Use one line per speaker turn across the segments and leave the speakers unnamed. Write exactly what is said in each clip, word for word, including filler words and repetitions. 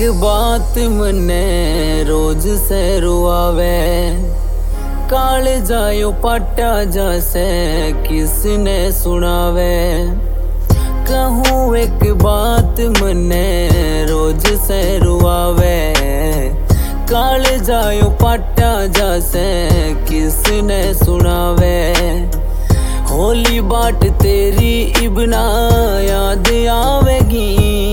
बात मने रोज से रुआवे, काल जायो पाटा जैसे किसने सुनावे। कहूँ एक बात मने रोज से रुआवे, काल जायो पाटा जैसे किसने सुनावे। होली बाट तेरी इबना याद आवेगी,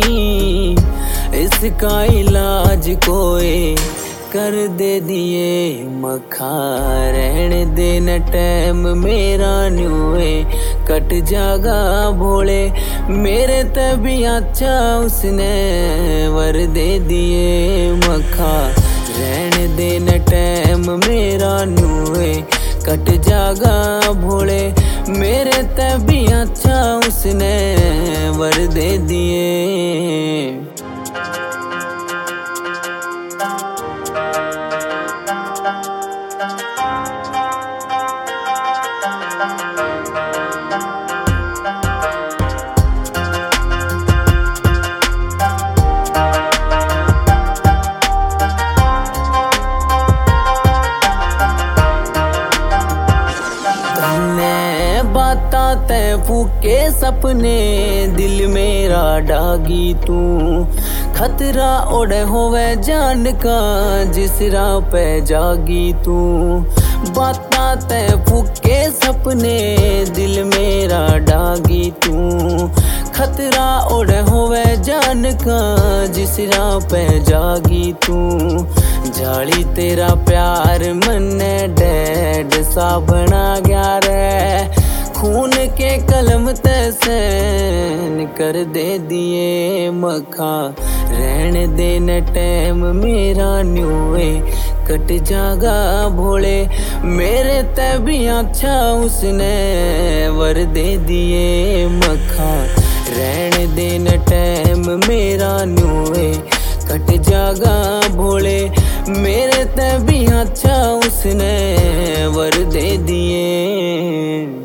इसका इलाज कोई कर दे दिए मखा। रहने देना टाइम मेरा न्यूए कट जागा भोले, मेरे तभी अच्छा उसने वर दे दिए मखा। रहने देना टाइम मेरा न्यूए कट जागा भोले, मेरे तभी अच्छा उसने वर दे दिए। ते फूके सपने दिल मेरा डागी तू, खतरा ओढ़े होवे जान का जिस राह पे जागी तू। बाता ते फूके सपने दिल मेरा डागी तू, खतरा ओढ़े होवे जान का जिस राह पे जागी तू। जाली तेरा प्यार मन्ने डैड सा बना गया रे, खून के कलम तैसे कर दे दिए मखा। रहने देना टाइम मेरा न्यूए कट जागा भोले, मेरे तभी अच्छा उसने वर दे दिए मखा। रहने देना टाइम मेरा न्यूए कट जागा भोले, मेरे तभी अच्छा उसने वर दे दिए।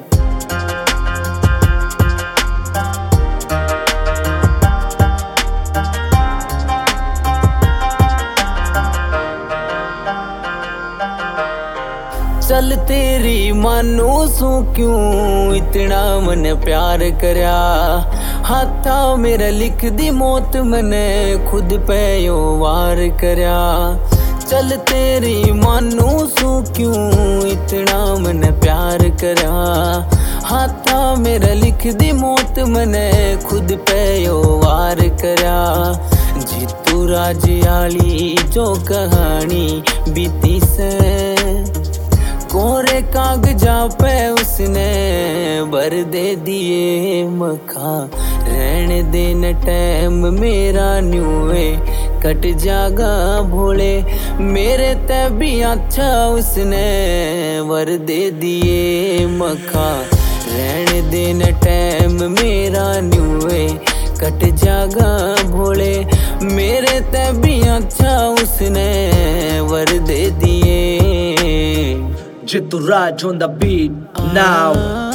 चल तेरी मानो सू क्यों इतना मन प्यार करया, हाथा मेरा लिख दी मौत मने खुद पे यो वार करया। चल तेरी मानो सू क्यों इतना मन प्यार करया, हाथा मेरा लिख दी मौत मने खुद पे यो वार करया। जीतू राजियाली जो कहानी बीती से, कोरे कागजा पे उसने भर दे दिए मखा। रहने देना टाइम मेरा न्यूए कट जागा भोले, मेरे तभी अच्छा उसने वर दे दिए मखा। रहने देना टाइम मेरा न्यूए कट जागा भोले, मेरे तभी अच्छा उसने वर दे दिए।
Jitu Raj on the beat now.